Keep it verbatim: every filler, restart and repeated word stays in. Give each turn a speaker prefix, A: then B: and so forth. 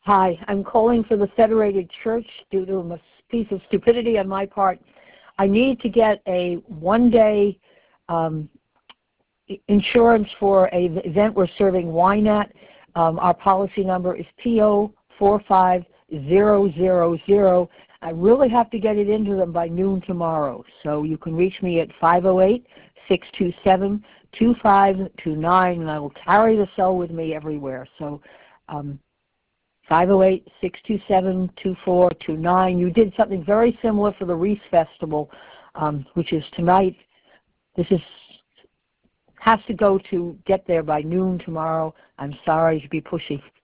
A: Hi, I'm calling for the Federated Church due to a piece of stupidity on my part. I need to get a one-day um, insurance for an event we're serving wine at. Um, our policy number is P O four five zero zero zero. I really have to get it into them by noon tomorrow, so you can reach me at five oh eight, six two seven, two five two nine, and I will carry the cell with me everywhere. So um, five oh eight, six two seven, two four two nine. You did something very similar for the Reese Festival, um, which is tonight. This is has to go to get there by noon tomorrow. I'm sorry to be pushy.